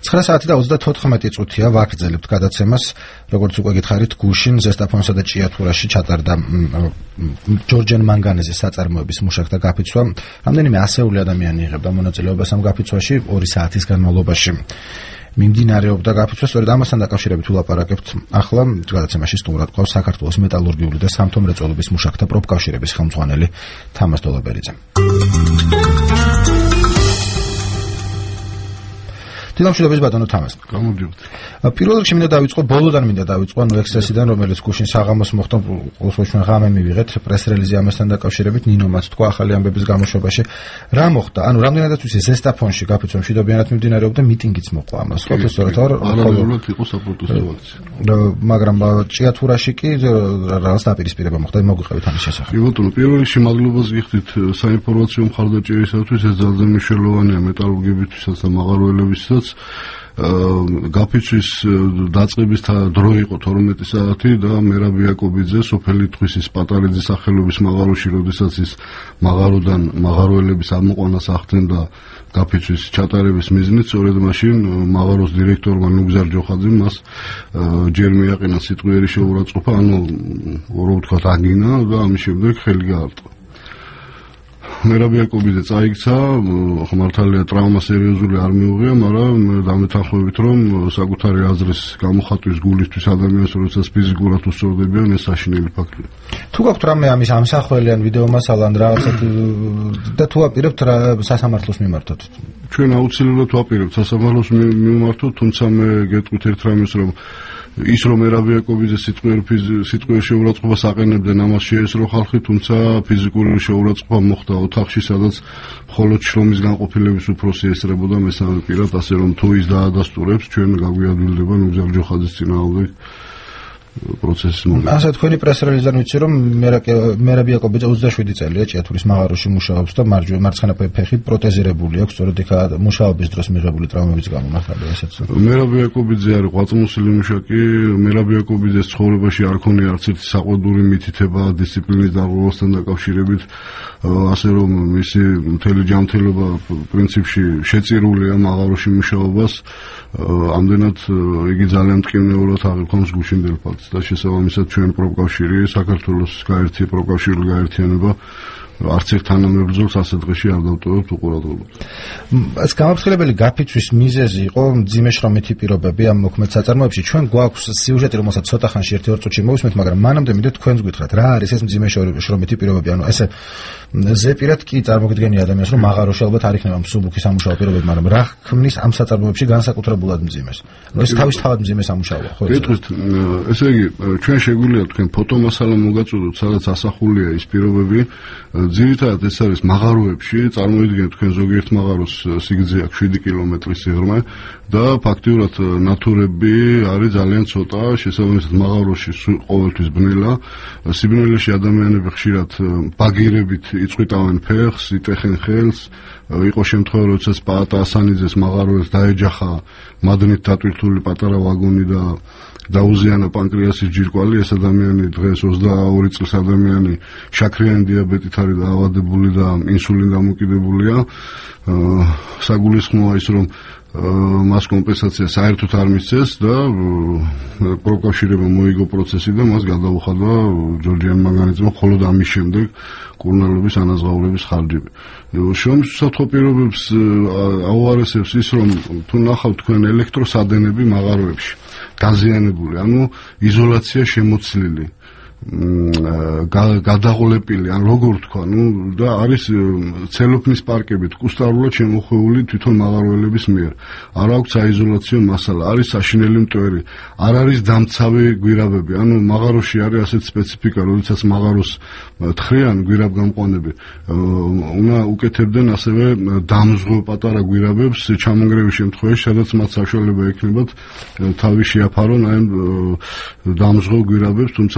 9 საათი და 34 წუთია ვაგრძელებთ გადაცემას, როგორც უკვე გითხარით, გუშინ ზესტაფონსა და ჭიათურაში ჩატარდა ჯორჯენ მანგანეზის საწარმოების მუშაკთა გაფიცვა. რამდენიმე ასეული ადამიანი იღებდა მონაწილეობას ამ გაფიცვაში 2 საათის განმავლობაში. მიმდინარეობდა გაფიცვა, სწორედ ამასთან დაკავშირებით ვილაპარაკებთ. ახლა გადაცემაში სტუმრად ყავს საქართველოს მეტალურგიული და სამთო მრეწველობის მუშაკთა პროფკავშირების ხელმძღვანელი თამაზ დოლაბერიძე. დილამშვიდობის ბატონო თამაზ. გამოდიოთ. პირველ რიგში მინდა დავიწყო, ბოლოდან მინდა დავიწყო, ექსესიდან, რომელიც გუშინ საღამოს მოხდა, ყოველთვის ღამე მივიღეთ პრეს-რელიზი ამასთან დაკავშირებით, ნინომაც თქვა ახალი ამბების გამოშვებაში. რა მოხდა? ანუ რამდენადაც ვიცი, ზესტაფონში გაფიცვა მშვიდობიანად მიმდინარეობდა, მიტინგიც მოყვა ამას. ხო, სწორედ არალეგალურად იყო საპროტესტო აქცია. მაგრამ ჭიათურაში კი რაღაც დაპირისპირება მოხდა, მოგვიყევით ამის შესახებ. კი ბატონო, პირველ რიგში მადლობას გიხდით საინფორმაციო მხარდაჭერისათვის, ეს ძალიან მნიშვნელოვანია მეტალურგებისთვისაც და მაღაროელებისთვისაც. გაფიცვის დაწყების დრო იყო 12 საათი და მერაბ იაკობიძე სოფელი თხვისის პატარიძის სახელობის მაღაროში, როდესაც ის მაღაროდან მაღაროელების ამოყვანას ახდენდა გაფიცვის ჩატარების მიზნით, სწორედ მაშინ მაღაროს დირექტორმა ნუგზარ ჯოხაძემ მას ჯერ მიაყენა სიტყვიერი შეურაცხყოფა, ანუ რო ვთქვათ აგინა და ამის შემდეგ ხელი გაარტყა. მერაბ იაკობიძე წაიქცა, მართალია ტრავმა სერიოზული არ მიუღია, მაგრამ დამეთანხმებით, რომ საკუთარი აზრის გამოხატვის გულისთვის ადამიანს, როდესაც ფიზიკურად უსწორდებიან, ეს საშინელი ფაქტია. თუ გაქვთ რამე ამის ამსახველი ან ვიდეო მასალა ან რაღაცა და თუ აპირებთ სასამართლოს მიმართოთ? ჩვენ აუცილებლად ვაპირებთ სასამართლოს მიმართოთ, თუმცა მე გეტყვით ერთ რამეს, რომ ის რომ მერაბ იაკობიძე სიტყვიერ შეურაცხყოფას აყენებდნენ, ამას შეესრო ხალხი, თუმცა ფიზიკური შეურაცხყოფა მოხდა ოთახში, სადაც მხოლოდ შრომის განყოფილების უფროსი ესწრებოდა მესამე პირად, ასე რომ თუ ის დაადასტურებს, ჩვენ გაგვიადვილდება ნუგზარ ჯოხაძის წინააღმდეგ პროცესის მომენტი. ასე თქვენი პრეს-რელიზიდან ვიცი, რომ მერაბ იაკობიძე 27 წელია ჭიათურის მაღაროში მუშაობს და მარცხენა ფეხი პროტეზირებული აქვს, სწორედ იქ მუშაობის დროს მიღებული ტრავმების გამო მართალია ესეც. მერაბ იაკობიძე არის ღვაწლმოსილი მუშაკი, მერაბ იაკობიძეს ცხოვრებაში არ ქონია არც ერთი საყვედური მითითება დისციპლინის დარღვევასთან დაკავშირებით, ასე რომ მისი მთელი ჯანმრთელობა პრინციპში შეწირულია მაღაროში მუშაობას, ამდენად იგი ძალიან მტკივნეულად აღიქვამს გუშინდელ ფაქტს. და შესაბამისად ჩვენ პროფკავშირი, საქართველოს პროფკავშირული გაერთიანება არც ერთ თანამებრძოლს ასე დღეში არ დავტოვებთ უყურადღებად. ეს გამაფრთხილებელი გაფიცვის მიზეზი იყო მძიმე შრომითი პირობები ამ მოქმედ საწარმოებში. ჩვენ გვაქვს სიუჟეტი, რომელსაც ცოტა ხანში 1-2 წუთში მოვისმენთ, მაგრამ მანამდე მინდათ თქვენს გითხრათ, რა არის ეს მძიმე შრომითი პირობები? ანუ ესე ზეპირად კი წარმოგიდგენია ადამიანს, რომ მაღაროში ალბათ არ იქნება მსუბუქი სამუშაო პირობები, მაგრამ რა ქმნის ამ საწარმოებში განსაკუთრებულად მძიმეს? ანუ ეს თავისთავად მძიმე სამუშაოა, ხო? გეტყვით, ესე იგი, ჩვენ შეგვიძლია თქვენ ფოტომასალა მოგაწოდოთ, სადაც ასახულია ის პირობები. ძირითადად ეს არის მაღაროებში, წარმოიდგინეთ თქვენ ზოგიერთ მაღაროს სიგრძე აქვს 7 კილომეტრის სიღრმე და ფაქტიურად ნათურები არის ძალიან ცოტა, შესაბამისად მაღაროში ყოველთვის ბნელა, სიბნელეში ადამიანები ხშირად ბაგირებით იწყვიტავენ ფეხს, იტეხენ ხელს, იყო შემთხვევა, როდესაც პაატა ასანიძეს მაღაროებს დაეჯახა მადნით დატვირთული პატარა ვაგონი და დაუზიანა პანკრეასის ჯირკვალი. ეს ადამიანი დღეს 22 წლის ადამიანი შაქრიანი დიაბეტით არის დაავადებული და ინსულინ დამოკიდებულია. საგულისხმოა ის, რომ მას კომპენსაცია საერთოდ არ მისცეს და პროფკავშირებამ მოიგო პროცესი და მას გადაუხადა ჯორჯიან მანგანეძემ მხოლოდ ამის შემდეგ კურნალობის ანაზღაურების ხარჯები. შრომისთვისათხო პირობებს აუარესებს ის, რომ თუ ნახავთ თქვენ ელექტროსადენები მაღაროებში დაზიანებული, ანუ იზოლაცია შემოცლილი, გადაღოლებული, ან როგორ თქვა, და არის ცელოფნის პარკებით კუსტარულად შემოხვეული თვითონ მაღაროელების მიერ. არ აქვს საიზოლაციო მასალა, არის საშინელი მტვერი, არ არის დამცავი გვირაბები, ანუ მაღაროში არის ასეთ სპეციფიკა, როდესაც მაღაროს თხრიან გვირაბგამყვანები, უნდა უკეთებდნენ ასევე დამზღო პატარა გვირაბებს ჩამონგრევის შემთხვევაში, სადაც მათ საშუალება ექნებათ თავი შეაფარონ აი დამზღო გვირაბებს, თუმცა ასეთებს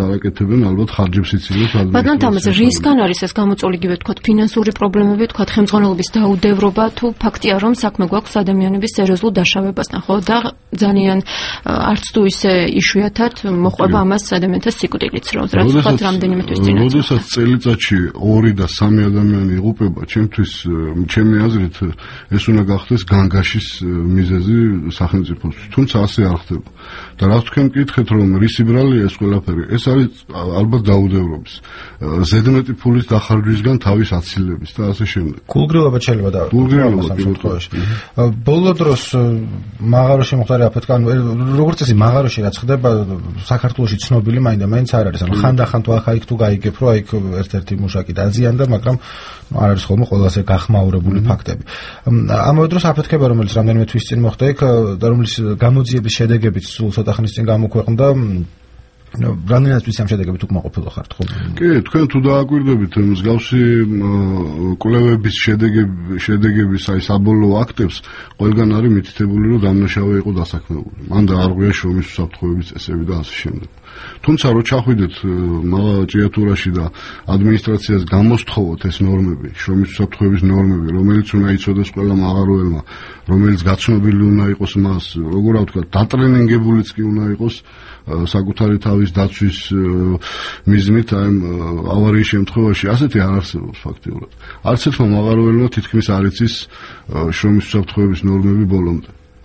არაკეთებენ ალბათ ხარჯებს იცილებს ადმინისტრაციას. ბატონ თამაზ, რისგან არის ეს გამოწვეული, ვთქვათ, ფინანსური პრობლემები, ვთქვათ, ხელმძღვანელობის დაუდევრობა, თუ ფაქტია, რომ საქმე გვაქვს ადამიანების სერიოზულ დაშავებასთან, ხო? და ძალიან არც თუ ისე იშვიათად მოყვება ამას ადამიანთა სიკვდილიც, რაც ვთქვათ, რამდენიმე თვის წინათ. როდესაც წელიწადში 2 და 3 ადამიანი იღუპება, ჩემთვის, ჩემი აზრით, ეს უნდა გახდეს განგაშის მიზეზი სახელმწიფოსთვის. თუმცა ასე არ ხდება. და რაც თქვენ მკითხეთ, რომ რისი ბრალია ეს ყველაფერი, ეს არის ალბათ დაუდევრობის, ზედმეტი ფულის დახარჯვისგან თავის აცილების და ასე შემდეგ. გულგრილობა შეიძლება დავუყუროთ. ბოლო დროს მაღაროში მოხდა აფეთქან, როგორც წესი მაღაროში რაც ხდება საქართველოში ცნობილი მაინდა-მაინც არ არის. ანუ ხანდახან თუ აქ თუ გაიგებ, რომ აიქ ერთ-ერთი მუშაკი დაზიანდა, მაგრამ არ არის ხოლმე ყველაზე გახმაურებული ფაქტები. ამავე დროს აფეთქება, რომელიც რამდენიმე თვის წინ მოხდა იქ და რომლის გამოძიების შედეგებიც სულ ცოტა ხნის წინ გამოქვეყნდა, რამდენად ვის ამ შედეგებით უკმაყოფილო ხართ ხო? კი, თქვენ თუ დააკვირდებით მსგავსი კვლევების შედეგების აი საბოლოო აქტებს ყველგან არის მითითებული, რომ დამნაშავე იყო დასაქმებული. მან დაარღვია შრომის უსაფრთხოების წესები და ასე შემდეგ. თუმცა რო ჩახვიდეთ ჭიათურაში და ადმინისტრაციას გამოსთხოვოთ ეს ნორმები, შრომის უსაფრთხოების ნორმები, რომელიც უნდა იცოდეს ყველა მაღაროელმა, რომელიც გაცნობილი უნდა იყოს მას, როგორ ვთქვა, დატრენინგებულიც კი უნდა იყოს საკუთარი თავის დაცვის მიზნით აი ავარიის შემთხვევაში, ასეთი არ არსებობს ფაქტიურად. არც ერთმა მაღაროელმა თითქმის არ იცის შრომის უსაფრთხოების ნორმები ბოლომდე.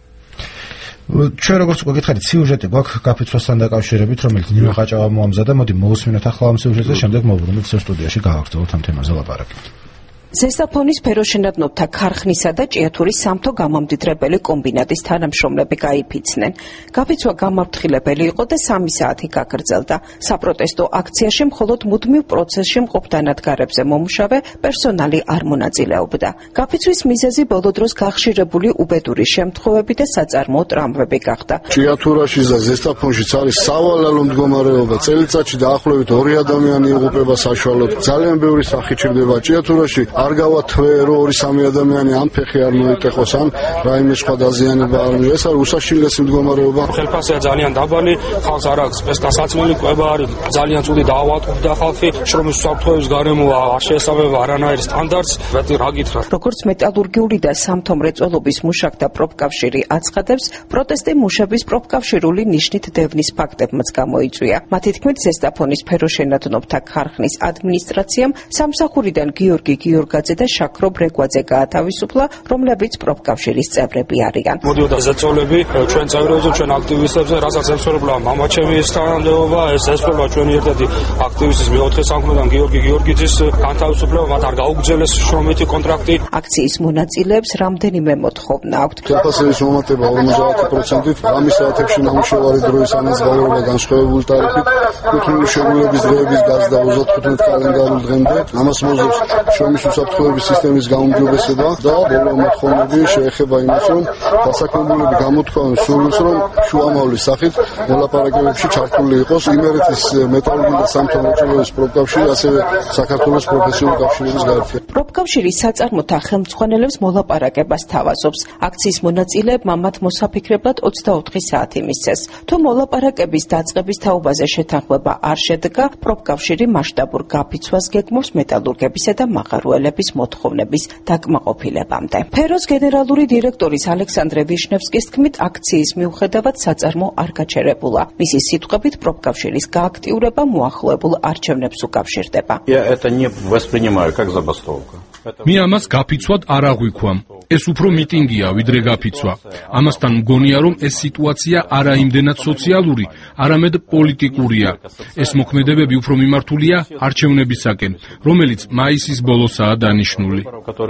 ჩვენ როგორც უკვე გითხარით, სიუჟეტი გვაქვს გაფიცვასთან დაკავშირებით, რომელიც ნინო ყაჭავამ მოამზადა. მოდი მოვუსმინოთ ახლა ამ სიუჟეტს და შემდეგ მოვუბრუნოთ სტუდიაში გავაგრძელოთ ამ თემაზე ლაპარაკი. ზესტაფონის ფეროშენადნობდა ქარხნისა და ჭიათურის სამთო გამამდიდრებელი კომბინატის თანამშრომლები გაიფიცნენ. გაფიცვა გამაფრთხილებელი იყო და 3 საათი გაგრძელდა. საპროტესტო აქციაში მხოლოდ მუდმივ პროცესში მყოფ დანადგარებზე მომუშავე პერსონალი არ მონაწილეობდა. გაფიცვის მიზეზი ბოლო დროს გახშირებული უბედური შემთხვევები და საწარმოო ტრამვები გახდა. ჭიათურაში და ზესტაფონშიც არის სავალალო მდგომარეობა. წელიწადში დაახლოებით 2 ადამიანი იღუპება საშუალოდ. ძალიან ბევრი სახი ჩერდება ჭიათურაში. არ გავა თვე, რომ 2-3 ადამიანი ამ ფეხი არ მოიტეხოს, ან რაიმე სხვა დაზიანება არ მიიღოს. ეს არის უსაშინლესი მდგომარეობა. ხელფასია ძალიან დაბალი, ხალხს არ აქვს სპეცდასაცმელი კვება არის, ძალიან ცუდი დაავადდა ხალხი, შრომის უსაფრთხოების გარემოა, არ შეესაბამება არანაირ სტანდარტს, მეტი რა გითხრა. როგორც მეტალურგიული და სამთო მრეწველობის მუშაკთა პროფკავშირი აცხადებს, პროტესტი მუშების პროფკავშირული ნიშნით დევნის ფაქტებმაც გამოიწვია. მათი თქმით, ზესტაფონის ფეროშენადნობთა ქარხნის ადმინისტრაციამ სამსახურიდან გიორგი გიორგაძე და შაქრო ბრეგვაძე გაათავისუფლა, რომლებიც პროფკავშირის წევრები არიან. მოდიოდა ზეწოლები ჩვენ წევრებზე, ჩვენ აქტივისტებზე, რასაც ემსხვერპლა მამაჩემის თანამდებობა, ეს ესწრება ჩვენი ერთ-ერთი აქტივისტის მეოთხე საქმედან გიორგი გიორგიძის განთავისუფლება, მათ არ გაუგრძელეს შრომითი კონტრაქტი. აქციის მონაწილეებს რამდენიმე მოთხოვნა აქვთ. ხელფასების მომატება 50%-ით, რამის საათებში ნამუშევარი დროის ანაზღაურება განსხვავებული ტარიფით, კუთვნილი შეგვიძლების დღეების გარდა 35 კალენდარულ დღემდე, ამას მოძებს შრომის უსაფრთხოების სისტემის გაუმჯობესება და ბოლო მოთხოვნები შეეხება იმას, რომ დასაქმებულები გამოთქვამენ სურვილს, რომ შუამავლის სახით მოლაპარაკებებში ჩართული იყოს იმერეთის მეტალურგიული და სამთო მრეწველობის პროფკავშირი, ასევე საქართველოს პროფესიული კავშირების გაერთიანება. პროფკავშირი საწარმოთა ხელმძღვანელებს მოლაპარაკებას თავაზობს. აქციის მონაწილეებმა მათ მოსაფიქრებლად 24 საათი მისცეს. თუ მოლაპარაკების დაწყების თაობაზე შეთანხმება არ შედგა, პროფკავშირი მასშტაბურ გაფიცვას გეგმავს მეტალურგებისა და მაღაროელების მოთხოვნების დაკმაყოფილებამდე. ფეროს გენერალური დირექტორის ალექსანდრე ვიშნევსკის თქმით, აქციის მიუხედავად საწარმო არ გაჩერებულა. მისი სიტყვებით, პროფკავშირის გააქტიურება მოახლოებულ არჩევნებს უკავშირდება. მე ამას გაფიცვად არ აღვიქვამ. ეს უფრო მიტინგია, ვიდრე გაფიცვა. ამასთან მგონია, რომ ეს სიტუაცია არა იმდენად სოციალური, არამედ პოლიტიკურია. ეს მოქმედებები უფრო მიმართულია არჩევნებისაკენ, რომელიც მაისის ბოლოსაა დანიშნული.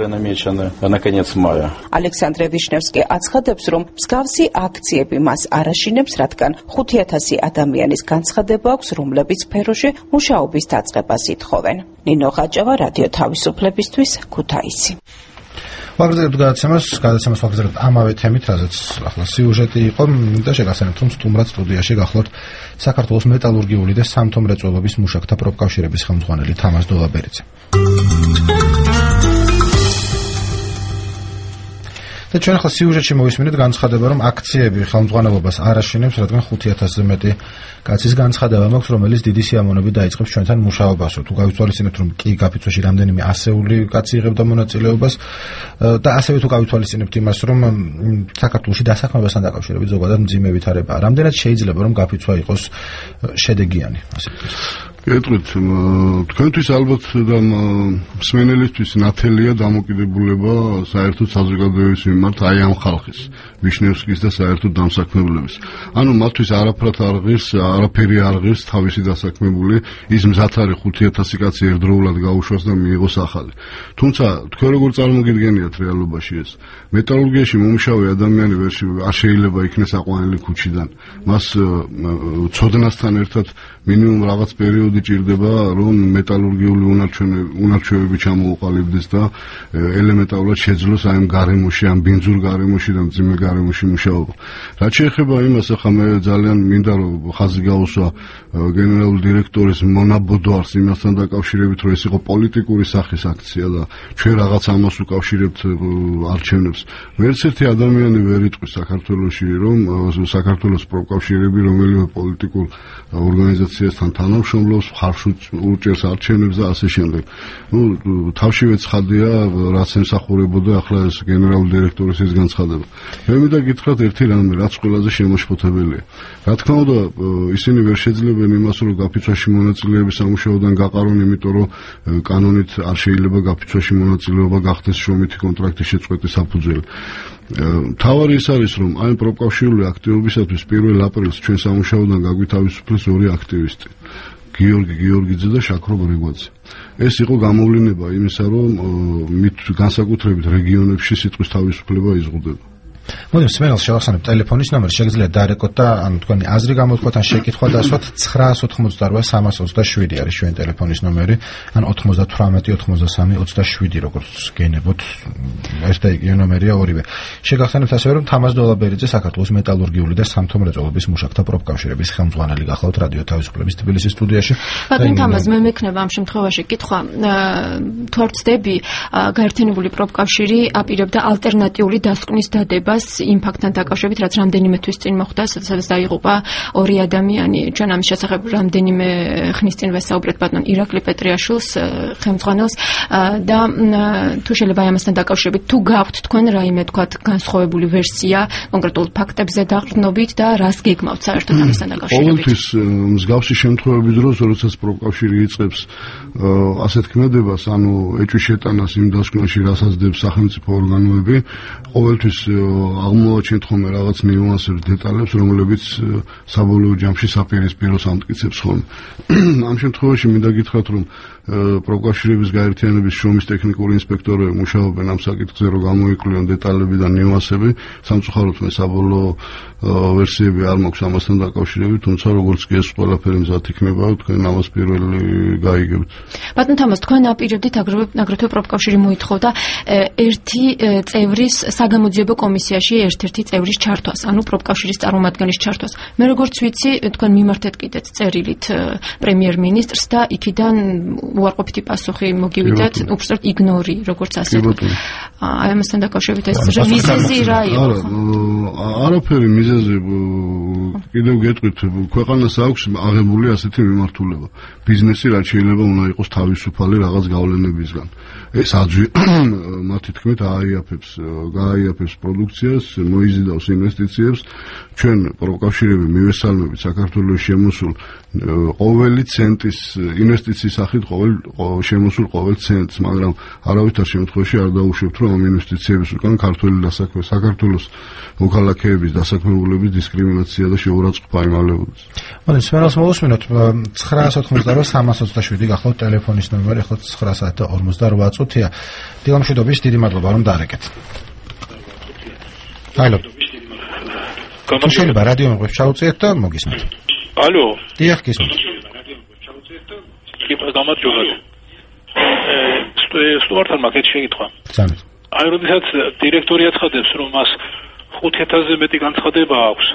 ალექსანდრე ვიშნევსკი აცხადებს, რომ მსგავსი აქციები მას არ აშინებს, რადგან 5000 ადამიანის განცხადება აქვს, რომლებიც სფეროში მუშაობის დაწყებას ითხოვენ. ნინო ყაჭავა, რადიო თავისუფლებისთვის, ქუთაისი. ვაგრძელებთ გადაცემას ვაგრძელებთ ამავე თემით, რაზეც ახლა სიუჟეტი იყო და შეგახსენებთ, რომ სტუმრად სტუდიაში გახლავთ საქართველოს მეტალურგიული და სამთო მრეწველობის მუშაკთა პროფკავშირების ხელმძღვანელი თამაზ დოლაბერიძე. და ჩვენ ახლა სიუჟეტში მოვისმინეთ განცხადება, რომ აქციები ხელმძღვანელობას არ აშენებს, რადგან 5,000-ზე მეტი კაცის განცხადება მაქვს, რომელიც დიდი სიამოვნებით დაიწყებს ჩვენთან მუშაობასო. თუ გავითვალისწინებთ, რომ კი გაფიცვაში რამდენიმე ასეული კაცი იღებდა მონაწილეობას და ასევე თუ გავითვალისწინებთ იმას, რომ საქართველოში დასაქმებასთან დაკავშირებით ზოგადად მძიმე ვითარებაა, რამდენად შეიძლება რომ გაფიცვა იყოს შედეგიანი, ასე ვთქვით. გეტყვით, თქვენთვის ალბათ და მსმენელისთვის ნათელია დამოკიდებულება საერთოდ საზოგადოების მიმართ აი ამ ხალხის, ვიშნევსკის და საერთოდ დამსაქმებლების. ანუ მათთვის არაფერი არ ღირს თავისი დასაქმებული, ის მზად არის 5,000 კაცი ერთდროულად გაუშვას და მიიღოს ახალი. თუმცა თქვენ როგორ წარმოგიდგენიათ რეალობაში ეს? მეტალურგიაში მომუშავე ადამიანი არ შეიძლება იქნეს აყვანილი ქუჩიდან. მას ცოდნასთან ერთად მინიმუმ რაღაც პერიოდი ჭირდება, რომ მეტალურგიული უნარჩვევები ჩამოუყალიბდეს და ელემენტარულად შეძლოს აი ამ გარემოში, ამ ბინძურ გარემოში და მძიმე გარემოში მუშაობა. რაც შეეხება იმას, ახლა მე ძალიან მინდა რომ ხაზი გაუსვა გენერალური დირექტორის მონაბოდვარს იმასთან დაკავშირებით, რომ ეს იყო პოლიტიკური სახის აქცია და ჩვენ რაღაც ამას უკავშირებთ არჩევნებს. ვერც ერთი ადამიანი ვერ იტყვის საქართველოში, რომ საქართველოს პროფკავშირები რომელიმე პოლიტიკურ ორგანიზაციასთან თანამშრომლობს, ხარშ უჭერს არჩევნებს და ასე შემდეგ. თავშივე ცხადია, რაც ემსახურებოდა ახლა ეს გენერალური დირექტორის ეს განცხადება. მე მინდა გითხრათ ერთი რამე, რაც ყველაზე შემოშფოთებელია. რა თქმა უნდა, ისინი ვერ შეძლებენ იმას, რომ გაფიცვაში მონაწილეების სამუშაოდან გაყარონ, იმიტომ რომ კანონით არ შეიძლება გაფიცვაში მონაწილეობა გახდეს შრომითი კონტრაქტის შეწყვეტის საფუძველი. თავარი ის არის, რომ აი პროფკავშირული აქტივობისათვის 1 აპრილს ჩვენ სამუშაოდან გაგვითავისუფლეს 2 აქტივისტი. გიორგი გიორგიძე და შაქრო ბრეგვაძე. ეს იყო გამოვლინება იმისა, რომ მით განსაკუთრებით რეგიონებში სიტყვის თავისუფლება იზღუდება. მოდით სმენელს შევახსენებ ტელეფონის ნომერი, შეგიძლიათ დაარეკოთ და ანუ თქვენი აზრი გამოთქვათ ან შეკითხვა დასვათ 988-327 არის ჩვენი ტელეფონის ნომერი, ან 98-93-27 როგორც გენებოთ, ეს და იგი ნომერია ორივე. შეგახსენებთ ასევე რომ თამაზ დოლაბერიძე საქართველოს მეტალურგიული და სამთო მრეწველობის მუშაკთა პროფკავშირების ხელმძღვანელი გახლავთ რადიო თავისუფლების თბილისის სტუდიაში. ბატონ თამაზ, მე მექნება ამ შემთხვევაში კითხვა, თუ არ ვცდები, გაერთიანებული პროფკავშირი აპირებდა ალტერნატიული დასკვნის დადება იმ ფაქტთან დაკავშირებით, რაც რამდენიმე თვის წინ მოხდა, სადაც დაიღუპა 2 ადამიანი. ჩვენ ამის შესახებ რამდენიმე ხნის წინ ვესაუბრეთ ბატონ ირაკლი პეტრიაშვილს, ხელმძღვანელს და თუ შეიძლება ამასთან დაკავშირებით, თუ გაქვთ თქვენ რაიმე თქვათ განსხვავებული ვერსია კონკრეტულ ფაქტებზე დაყრდნობით და რას გეგმავთ საერთოდ ამასთან დაკავშირებით? ყოველთვის მსგავსი შემთხვევების დროს, როდესაც პროფკავშირი იწყებს ასეთ ქმედებას, ანუ ეჭვის შეტანას იმ დასკვნაში, რასაც დებს სახელმწიფო ორგანოები, ყოველთვის აღმოვაჩენთ ხოლმე რაღაც ნიუანსებს, დეტალებს, რომლებიც საბოლოო ჯამში საპირისპიროს ამტკიცებს ხოლმე. ამ შემთხვევაში მინდა გითხრათ, რომ პროფკავშირების გაერთიანების შრომის ტექნიკური ინსპექტორები მუშაობენ ამ საკითხზე, რომ გამოიკვლიონ დეტალები და ნიუანსები. სამწუხაროდ მე საბოლოო ვერსიები არ მაქვს ამასთან დაკავშირებით, თუმცა როგორც კი ეს ყველაფერი მზად იქნება, თქვენ ამას პირველი გაიგებთ. ბატონ თამაზ, თქვენ აპირებდით აგრეთვე პროფკავშირი მოითხოვდა ერთი წევრის საგამოძიებო კომისიაში ერთ-ერთი წევრის ჩართვას, ანუ პროფკავშირის წარმომადგენლის ჩართვას. მე როგორც ვიცი, თქვენ მიმართეთ კიდეც წერილით პრემიერ-მინისტრს და იქიდან უარყოფითი პასუხი მოგივიდათ, უბრალოდ იგნორი, როგორც ასე. აი ამასთან დაკავშირებით ეს მიზეზი რა იყო? არაფერი მიზეზი კიდევ გეტყვით, ქვეყანას აქვს აღებული ასეთი მიმართულება. ბიზნესი რაც შეიძლება უნდა იყოს თავისუფალი რაღაც გავლენებისგან. ეს აძვი მათი თქმით გააიაფებს პროდუქციას, მოიზიდავს ინვესტიციებს. ჩვენ პროფკავშირები მივესალმებით საქართველოს შემოსულ ყოველი ცენტის ინვესტიციის სახით შემოსულ ყოველ ცენტს, მაგრამ არავითარ შემთხვევაში არ დაუშვებთ, რომ ამ ინვესტიციების უკან ქართველი საქართველოს მოქალაქეების დასაქმებულების დისკრიმინაცია და შეურაცხყოფა იმალებოდეს. მოდით სპენელს მოვუსმინოთ 988-327 გახლავთ ტელეფონის ნომერი, ახლა 9:48 წუთია. დილამშვიდობის, დიდი მადლობა რომ დაარეკეთ. ჰალო. თუ შეიძლება რადიო მეყვებს ჩაუწიეთ და მოგისმენთ. ალო. დიახ, გისმენთ. გამარჯობა. სტუარტთან მაგეთი შეკითხვა. ბრძანეთ. აი, როდესაც დირექტორი აცხადებს, რომ მას 5,000-ზე მეტი განცხადება აქვს.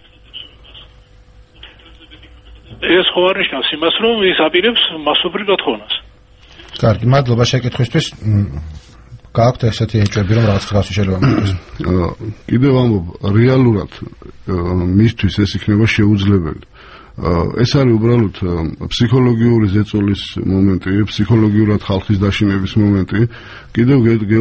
ეს ხო არ ნიშნავს იმას, რომ ის აპირებს მასობრივ დათხოვნას. კარგი, მადლობა შეკითხვისთვის. გააქვთ ესეთი ეჭვები, რომ რაღაც ხალხი შეიძლება მოხდეს. კიდევ ამბობ, რეალურად მისთვის ეს იქნება შეუძლებელი. ეს არის უბრალოდ ფსიქოლოგიური ზეწოლის მომენტი, ფსიქოლოგიურად ხალხის დაშინების მომენტი. კიდევ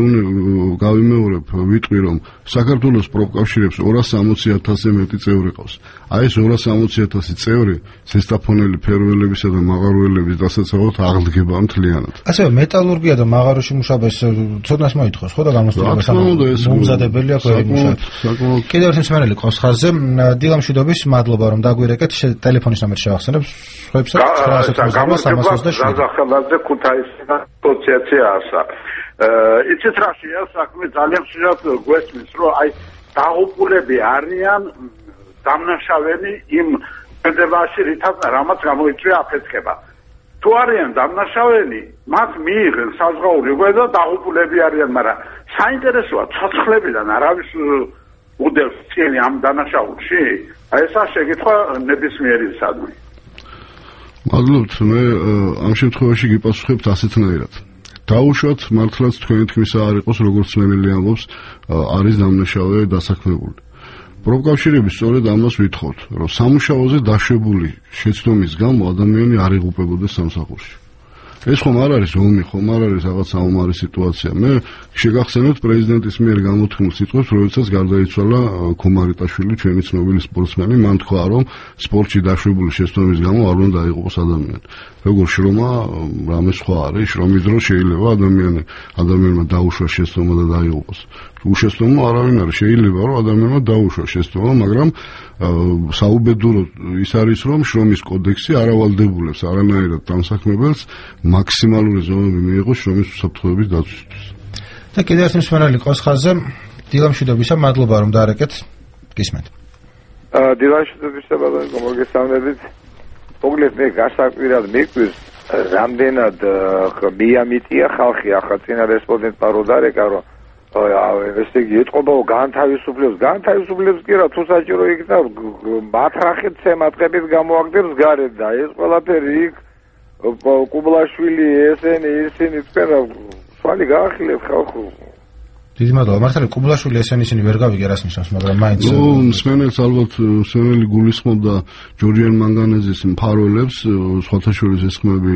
გავიმეორებ, ვიტყვი, რომ საქართველოს პროფკავშირებს 260,000-ზე მეტი წევრი ყავს. აი ეს 260,000 წევრი ზესტაფონელი ფერველებისა და მაღაროელების დასაცავად აღდგება მთლიანად. ასევე მეტალურგია და მაღაროში მუშაობა ცოდნას მოითხოვს, ხო და გამოსწორებას მომზადებელი აქვს მუშაობა. კიდევ ერთი მსმენელი ყავს ხაზზე, დილამშვიდობის, მადლობა რომ დაგვირეკეთ, ტელეფონის ნომერი შევახსენებ, ხვებსა 988-327. გაზახელაძე ქუთაისის ასოციაცია ASA. იცით რა შეა საქმე, ძალიან ხშირად გვესმის, რომ აი დაღუპულები არიან დამნაშავენი იმ ხედებაში, რამაც გამოიწვია აფეთქება. თუ არიან დამნაშავენი, მათ მიიღენ საზღაური და დაღუპულები არიან, მაგრამ საინტერესოა ცოცხლებიდან არავის უდევს წილი ამ დანაშაულში. აი ესა შეკითხვა ნებისმიერისადმი. მადლობთ, მე ამ შემთხვევაში გიპასუხებთ ასეთნაირად. დაუშვათ მართლაც თქვენი თქმისა არ იყოს, როგორც მემელი ამბობს, არის დამნაშავე დასაქმებული. პროფკავშირები სწორედ ამას ვითხოვთ, რომ სამუშაოზე დაშვებული შეცდომის გამო ადამიანი არ იღუპებოდეს სამსახურში. ეს ხომ არ არის ომი, ხომ არ არის რაღაც საომარი სიტუაცია. მე შეგახსენებთ პრეზიდენტის მიერ გამოთქმულ სიტყვებს, როდესაც გარდაიცვალა ქომარიტაშვილი, ჩვენი ცნობილი სპორტსმენი, მან თქვა, რომ სპორტში დაშვებული შეცდომის გამო არ უნდა დაიღუპოს ადამიანი. როგორ შრომა, რამე სხვა არის, შრომის დროს შეიძლება ადამიანმა დაუშვა შეცდომა და დაიღუპოს. უშეცდომო არავინ არის, შეიძლება რომ ადამიანმა დაუშვა შეცდომა, მაგრამ საუბედურო ის არის, რომ შრომის კოდექსი არ ავალდებულებს არანაირად დამსაქმებელს მაქსიმალური ზომები მიიღოს შრომის უსაფრთხოების დაცვისთვის. და კიდევ ერთი მსმენელი ყავს ხაზზე, დილამშვიდობისა, მადლობა რომ დაარეკეთ. გისმენთ. დილამშვიდობისა, მოგესალმებით. მოგლეთ მე გასაკვირად მიკვირს, რამდენად მიამიტია ხალხი ახლა წინა რესპონდენტმა რო დარეკა, რომ ესე იგი ეთყობა განთავისუფლებს კი რა, თუ საჭირო იქნა მათრახით ცემატყებით გამოაგდებს გარეთ და ეს ყველაფერი იქ კუბლაშვილი ისინი თქვენ სვალი გაახილეთ ხალხო. დიდი მადლობა. მართალია კუბლაშვილი ისინი ვერ გავიგე რას ნიშნავს, მაგრამ მაინც მსმენელს ალბათ მსმენელი გულისხმობდა ჯორჯიან მანგანეზის მფარველებს, სხვათა შორის ეს ხმები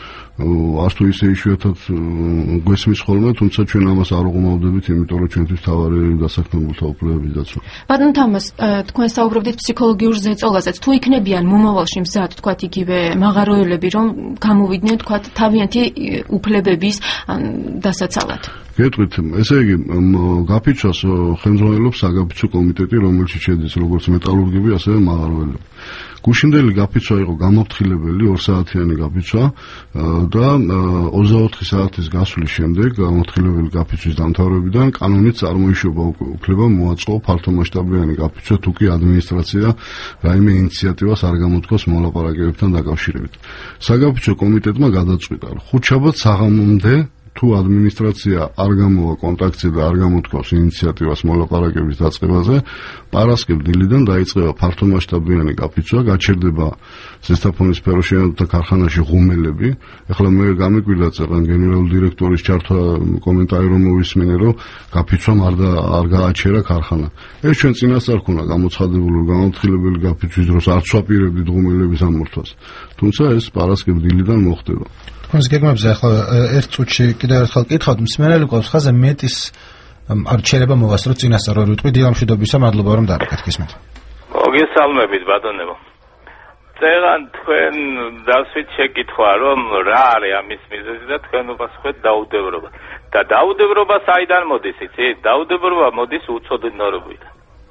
არც თუ ისე იშვიათად გვესმის ხოლმე, თუმცა ჩვენ ამას არ უღმავდებით, იმიტომ რომ ჩვენთვის თავარი დასაქმებულთა უფლებების დაცვა. ბატონ თამას, თქვენ საუბრობდით ფსიქოლოგიურ ზეწოლაზეც, თუ იქნებიან მომავალში მზად, თქვათ იგივე მაღაროელები, რომ გამოვიდნენ, თქვათ თავიანთი უფლებების დასაცავად. გეტყვით, ესე იგი, გაფიცვას ხელმძღვანელობს საგაფიცვო კომიტეტი, რომელშიც შედის როგორც მეტალურგები, ასევე მაღაროელები. გუშინდელი გაფიცვა იყო გამოფრთხილებელი 2 საათიანი გაფიცვა და 24 საათის გასვლის შემდეგ გამოფრთხილებელი გაფიცვის დამთავრებიდან კანონით წარმოიშობა უფლება მოაწყო ფართომასშტაბიანი გაფიცვა, თუ კი ადმინისტრაცია რაიმე ინიციატივას არ გამოთქვას მოლაპარაკებებთან დაკავშირებით. საგაფიცვო კომიტეტმა გადაწყვიტა, რომ ხუთშაბათ საღამომდე თუ ადმინისტრაცია არ გამოვა კონტაქტზე და არ გამოთქვას ინიციატივას მოლაპარაკების დაწყებაზე, პარასკევ დილიდან დაიწყება ფართომასშტაბიანი გაფიცვა, გაჩერდება ზესტაფონის სფეროშენებათა ქარხანაში ღუმელები. ეხლა მე გამიკვირდა წეღან გენერალური დირექტორის ჩართვა კომენტარი რომ მოვისმინე, რომ გაფიცვამ არ გააჩერა ქარხანა. ეს ჩვენ წინასწარ ქონა გამოცხადებული გამოფრთხილებელი გაფიცვის დროს არც ვაპირებდით ღუმელების ამორთვას. თუმცა ეს პარასკევ დილიდან მოხდება. თქვენს გეგმებზე ახლა ერთ წუთში კიდევ ერთხელ კითხავთ, მსმენელი ყავს ხაზზე მეტის არჩერება მოვასწრო წინასწარ ვერ ვიტყვი, დილამშვიდობისა, მადლობა რომ დაარეკეთ. გისმენთ. მოგესალმებით ბატონებო. წეღან თქვენ დასვით შეკითხვა, რომ რა არის ამის მიზეზი და თქვენ უპასუხეთ დაუდევრობა. და დაუდევრობა საიდან მოდის, იცით? დაუდევრობა მოდის უცოდინარობიდან.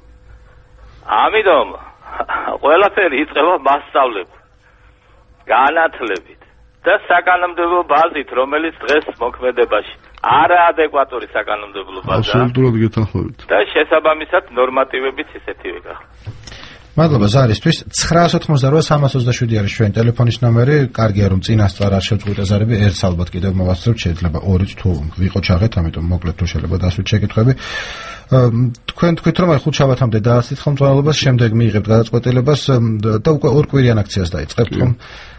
ამიტომ ყველაფერი იწყება მასწავლებლად, განათლებით და საკანონმდებლო ბაზით, რომელიც დღეს მოქმედებაში არაადეკვატური საკანონმდებლო ბაზაა. აბსოლუტურად გეთანხმებით. და შესაბამისად ნორმატივებიც ისეთივე გახდა. მადლობა ზარისთვის. 988-327 არის ჩვენი ტელეფონის ნომერი. კარგია რომ წინასწარ არ შევწყვიტე ზარები, ერთს ალბათ კიდევ მოვასწრებთ, შეიძლება ორიც თუ ვიყო ჩაღეთ, ამიტომ მოკლედ თუ შეიძლება დასვით შეკითხვები. თქვენ თქვით რომ აი ხუთშაბათამდე დაასწრით ხელმძღვანელობას, შემდეგ მიიღებთ გადაწყვეტილებას და უკვე ორკვირიან აქციას დაიწყებთ, ხომ?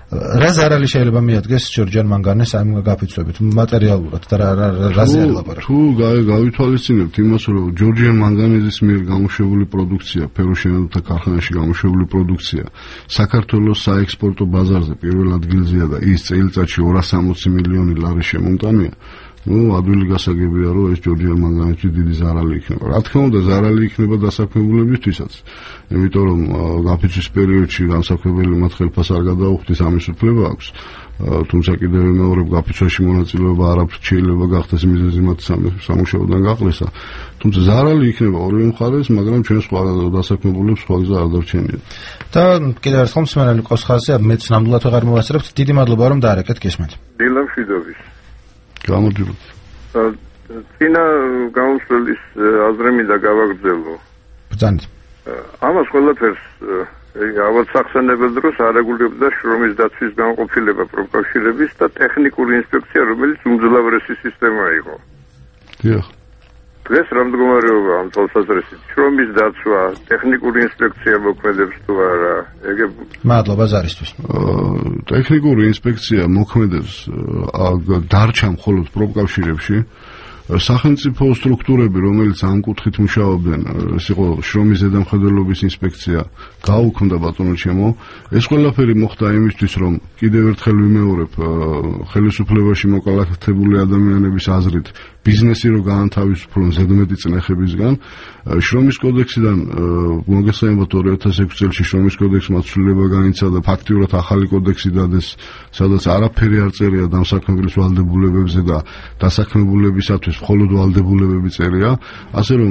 რა ზარალი შეიძლება მიადგეს ჯორჯიან მანგანეს ამ გაფიცვებით მატერიალურად და რაზე ლაპარაკობთ? თუ გავითვალისწინებთ იმას, რომ ჯორჯიან მანგანეზის მიერ გამოშვებული პროდუქცია, ფეროშინათა ქარხანაში გამოშვებული პროდუქცია საქართველოს საექსპორტო ბაზარზე პირველ ადგილზეა და ის წელიწადში 260 მილიონი ლარი შემომტანია. ადვილი გასაგებია, რომ ეს ჯორჯიან მანგანეში დიდი ზარალი იქნება. რა თქმა უნდა, ზარალი იქნება დასაქმებულებისთვისაც. იმიტომ რომ გაფიცვის პერიოდში განსაკუთრებული მათ ხელფას არ გადაუხდის ამის უფლება აქვს. თუმცა კიდევ ვიმეორებ, გაფიცვაში მონაწილეობა არაფრით შეიძლება გახდეს მიზეზი მათ სამუშაოდან გაყრისა. თუმცა ზარალი იქნება ორივე მხარეს, მაგრამ ჩვენ სხვა დასაქმებულებს სხვა გზა არ დარჩენია. და კიდევ ერთხელ მსმენელი კოსხაზე მეც ნამდვილად ვეღარ მოვასწრებთ. დიდი მადლობა რომ დაარეკეთ გისმენთ. დილამშვიდობის. გამოდიოთ. წინა გამოსვლის აზრი მინდა გავაგრძელო. ბრძანეთ. ამას ყველაფერს ალბათ სახსენებელ დროს არეგულირებდა შრომის დაცვის განყოფილება პროფკავშირების და ტექნიკური ინსპექცია, რომელიც უმძლავრესი სისტემა იყო. დიახ. დღეს რა მდგომარეობა ამ თვალსაზრისით? შრომის დაცვა, ტექნიკური ინსპექცია მოქმედებს თუ არა? მადლობა ზარისთვის. ტექნიკური ინსპექცია მოქმედებს დარჩა მხოლოდ პროფკავშირებში. სახელმწიფო სტრუქტურები, რომელიც ამ კუთხით მუშაობდნენ, ეს იყო შრომის ზედამხედველობის ინსპექცია, გაუქმდა ბატონო ჩემო. ეს ყველაფერი მოხდა იმისთვის, რომ კიდევ ერთხელ ვიმეორებ, ხელისუფლებაში მოკალათებული ადამიანების აზრით, ბიზნესი რო გაანთავისუფლონ ზედმეტი წნეხებისგან, შრომის კოდექსიდან მოგესალმებათ 2006 წელს შრომის კოდექსმა ცვლილება განიცადა და ფაქტიურად ახალი კოდექსი დადეს, სადაც არაფერი არ წერია დამსაქმებლის ვალდებულებებზე და დასაქმებულებისათვის მხოლოდ ვალდებულებები წერია, ასე რომ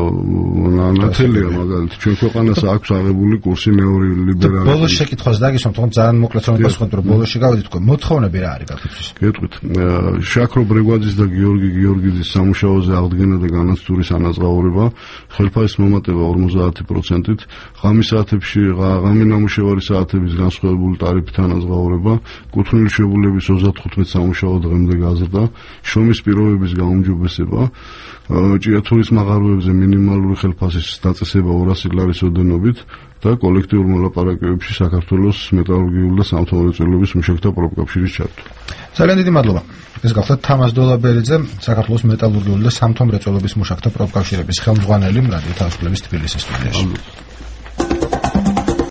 ნათელია მაგალითად ჩვენ ქვეყანას აქვს აღებული კურსი ნეოლიბერალიზმის. ბოლოს შეკითხვას დაგისვამთ, თუმცა ძალიან მოკლედ რომ გასხოთ, რომ ბოლოში გავედით, მოთხოვნები რა არის გაფიცვის? გეტყვით. შაქრო ბრეგვაძის და გიორგი გიორგიძის სამუშაოზე აღდგენა და განაცდურის ანაზღაურება, ხელფასის მომატება 50%-ით, ღამის საათებში ღამე ნამუშევარი საათების განსხვავებული ტარიფით ანაზღაურება, კუთვნილი შეებულების 35 სამუშაო დღემდე გაზრდა, შრომის პირობების გაუმჯობესება, ჭიათურის მაღაროებზე მინიმალური ხელფასის დაწესება 200 ლარის ოდენობით და კოლექტიურ მოლაპარაკებებში საქართველოს მეტალურგიული და სამთავროწელობის მუშაკთა პროფკავშირის ჩართვა. ძალიან დიდი მადლობა. ეს გახლდათ თამაზ დოლაბერიძე, საქართველოს მეტალურგიული და სამთავროწელობის მუშაკთა პროფკავშირების ხელმძღვანელი, რადიო თავისუფლების თბილისის სტუდიაში.